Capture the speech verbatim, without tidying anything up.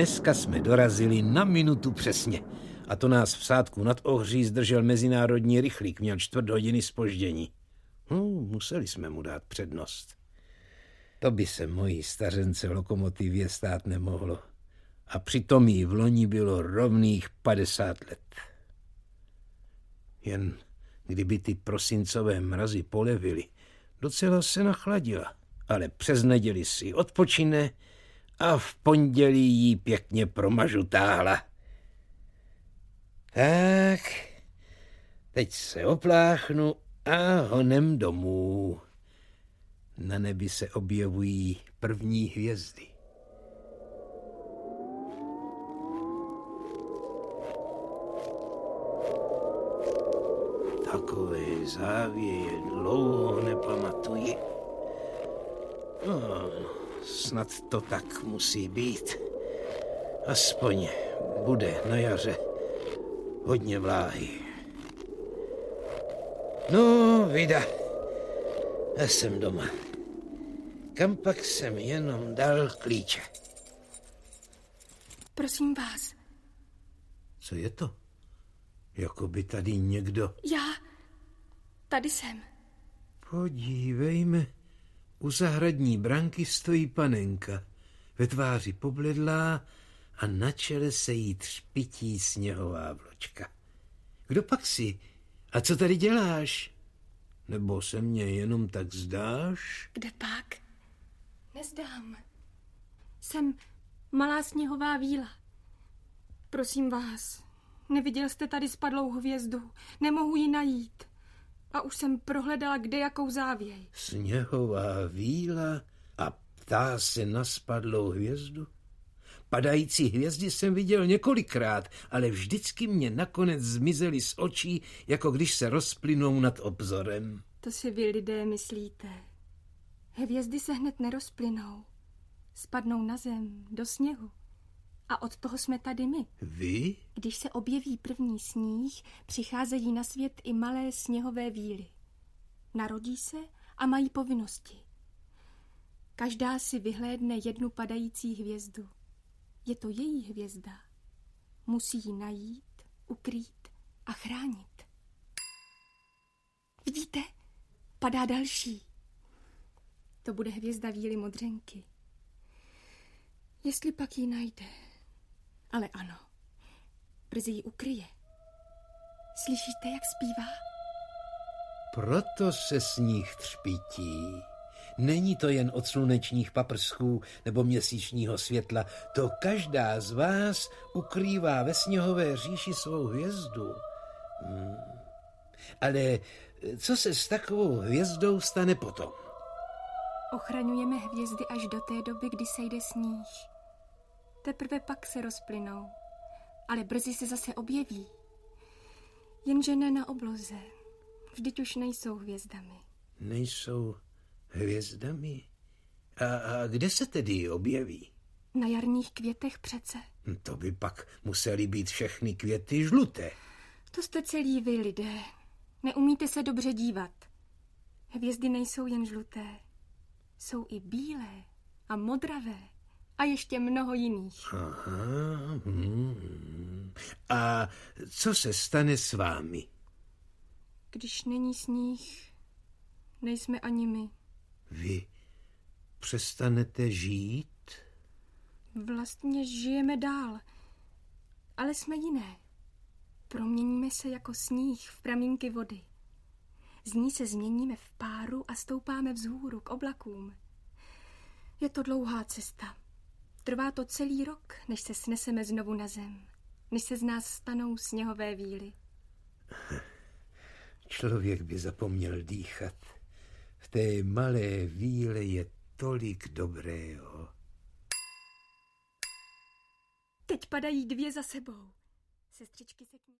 dneska jsme dorazili na minutu přesně. A to nás v Sádku nad Ohří zdržel mezinárodní rychlík, měl čtvrt hodiny zpoždění. Hmm, museli jsme mu dát přednost. To by se mojí stařence lokomotivě stát nemohlo. A přitom jí v loni bylo rovných padesát let. Jen kdyby ty prosincové mrazy polevily, docela se nachladila, ale přes neděli si odpočine a v pondělí jí pěkně promažutáhla. Tak, teď se opláchnu a honem domů. Na nebi se objevují první hvězdy. Takové závěje dlouho nepamatuji. No, snad to tak musí být. Aspoň bude na jaře hodně vláhy. No, vida, já jsem doma. Kam pak jsem jenom dal klíče? Prosím vás. Co je to? Jako by tady někdo... Já. Tady jsem. Podívejme. U zahradní branky stojí panenka. Ve tváři pobledlá a na čele se jí třpití sněhová vločka. Kdo pak jsi? A co tady děláš? Nebo se mně jenom tak zdáš? Kde pak? Nezdám. Jsem malá sněhová víla. Prosím vás, neviděl jste tady spadlou hvězdu. Nemohu ji najít. A už jsem prohledala kde jakou závěj. Sněhová víla a ptá se na spadlou hvězdu? Padající hvězdy jsem viděl několikrát, ale vždycky mě nakonec zmizely z očí, jako když se rozplynou nad obzorem. To si vy lidé myslíte. Hvězdy se hned nerozplynou. Spadnou na zem, do sněhu. A od toho jsme tady my. Vy? Když se objeví první sníh, přicházejí na svět i malé sněhové víly. Narodí se a mají povinnosti. Každá si vyhlédne jednu padající hvězdu. Je to její hvězda. Musí ji najít, ukrýt a chránit. Vidíte? Padá další. To bude hvězda víly modřenky. Jestli pak ji najde. Ale ano, brzy ji ukryje. Slyšíte, jak zpívá? Proto se sníh třpití. Není to jen od slunečních paprsků nebo měsíčního světla. To každá z vás ukrývá ve sněhové říši svou hvězdu. Hmm. Ale co se s takovou hvězdou stane potom? Ochraňujeme hvězdy až do té doby, kdy sejde sníh. Teprve pak se rozplynou, ale brzy se zase objeví. Jenže ne na obloze. Vždyť už nejsou hvězdami. Nejsou hvězdami? A, a kde se tedy objeví? Na jarních květech přece. To by pak musely být všechny květy žluté. To jste celí vy, lidé. Neumíte se dobře dívat. Hvězdy nejsou jen žluté. Jsou i bílé a modravé a ještě mnoho jiných. Aha, hmm. A co se stane s vámi? Když není sníh, nejsme ani my. Vy přestanete žít? Vlastně žijeme dál, ale jsme jiné. Proměníme se jako sníh v pramínky vody. Z ní se změníme v páru a stoupáme vzhůru k oblakům. Je to dlouhá cesta. Trvá to celý rok, než se sneseme znovu na zem. Než se z nás stanou sněhové víly. Člověk by zapomněl dýchat. V té malé víle je tolik dobrého. Teď padají dvě za sebou. Sestřičky se k ní...